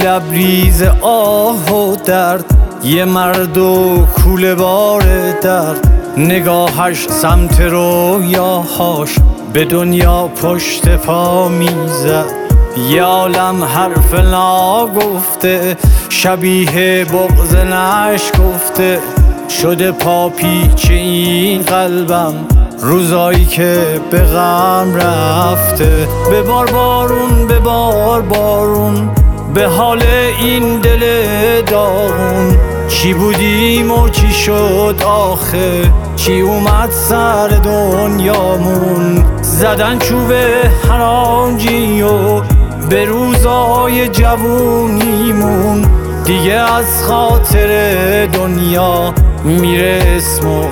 لبریز آه و درد، یه مرد و کوله بار درد، نگاهش سمت رویاهاش به دنیا پشت پا میزد. یه عالم حرف ناگفته شبیه بغض نشکفته، شده پاپیچ این قلبم روزایی که به غم رفته. ببار بارون ببار بارون به حال این دل داغون، چی بودیم و چی شد آخه، چی اومد سر دنیامون. زدن چوب هرانجی و به روزای جوونیمون، دیگه از خاطر دنیا میره اسم و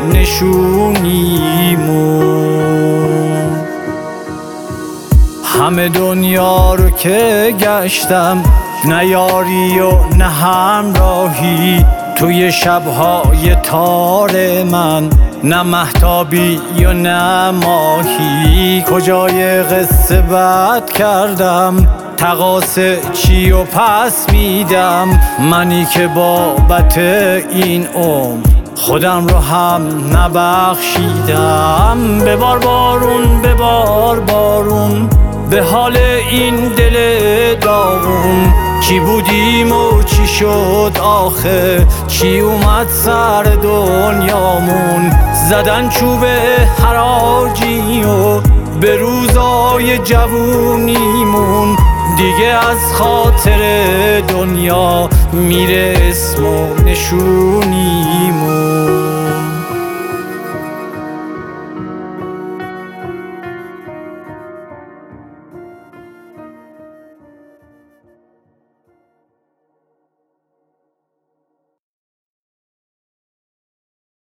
نشونیمون. همه دنیا رو که گشتم، نه یاری و نه همراهی، توی شبهای تار من نه مهتابی و نه ماهی. کجای قصه بد کردم، تقاصه چی و پس میدم، منی که بابت این عمر خودم رو هم نبخشیدم. ببار بارون ببار بارون به حال این دل داغون، چی بودیم و چی شد آخه، چی اومد سر دنیامون. زدن چوب حراجی و به روزای جوونیمون، دیگه از خاطر دنیا میره اسم و نشون